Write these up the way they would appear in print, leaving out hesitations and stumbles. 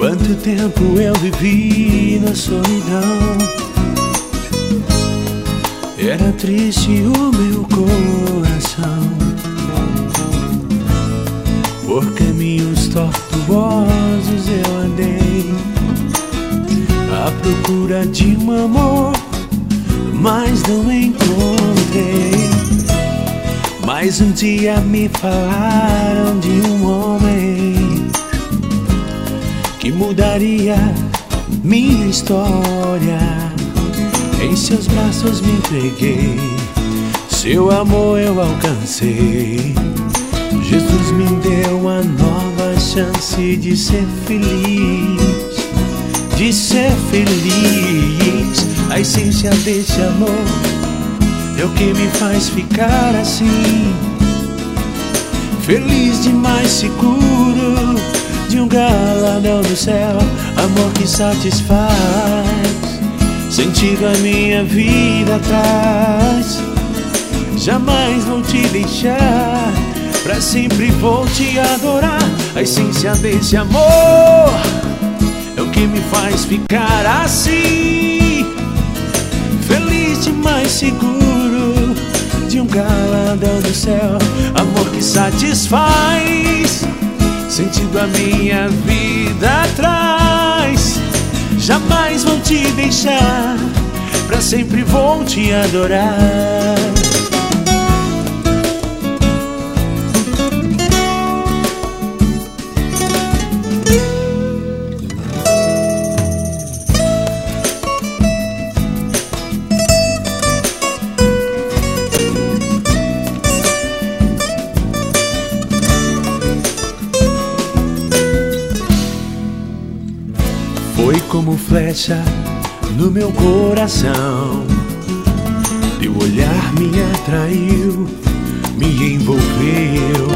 Quanto tempo eu vivi na solidão, era triste o meu coração. Por caminhos tortuosos eu andei, à procura de um amor, mas não encontrei. Mas um dia me falaram de um homem que mudaria minha história. Em seus braços me entreguei, seu amor eu alcancei. Jesus me deu uma nova chance de ser feliz, de ser feliz. A essência desse amor é o que me faz ficar assim, feliz demais, seguro de um galardão do céu. Amor que satisfaz, sentido a minha vida traz. Jamais vou te deixar, pra sempre vou te adorar. A essência desse amor é o que me faz ficar assim, feliz demais, seguro de um galardão do céu. Amor que satisfaz, sentido a minha vida traz. Jamais vou te deixar, pra sempre vou te adorar. Foi como flecha no meu coração, teu olhar me atraiu, me envolveu.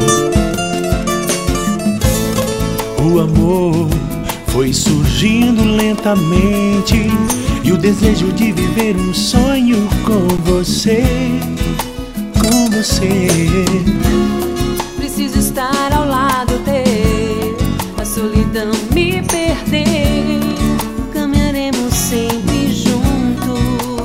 O amor foi surgindo lentamente, e o desejo de viver um sonho com você, com você. Preciso estar ao lado teu, a solidão me perdeu. Caminharemos sempre juntos.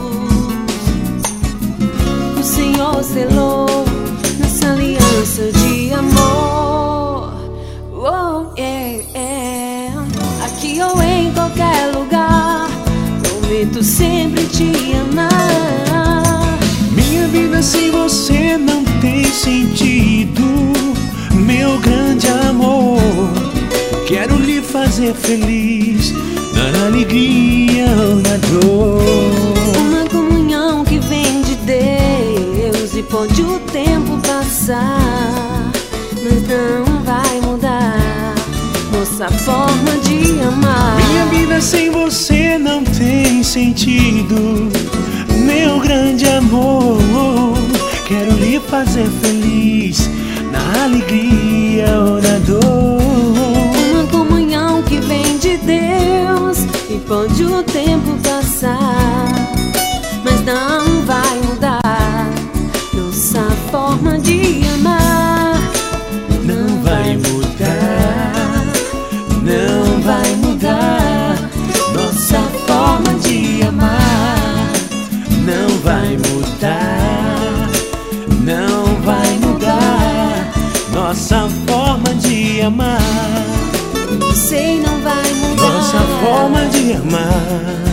O Senhor selou nossa aliança de amor. Oh, yeah, yeah. Aqui ou em qualquer lugar, prometo sempre te amar. Minha vida sem você não tem sentido, meu grande amor. Quero lhe fazer feliz, na alegria ou na dor. Uma comunhão que vem de Deus, e pode o tempo passar, mas não vai mudar nossa forma de amar. Minha vida sem você não tem sentido, meu grande amor. Quero lhe fazer feliz, na alegria ou na dor. Uma comunhão que vem de Deus, e pode o tempo passar, mas não vai mudar nossa forma de amar. Não vai mudar, não vai mudar nossa forma de amar. Não vai mudar, não vai mudar nossa forma de amar. Sei, não vai mudar nossa forma de amar.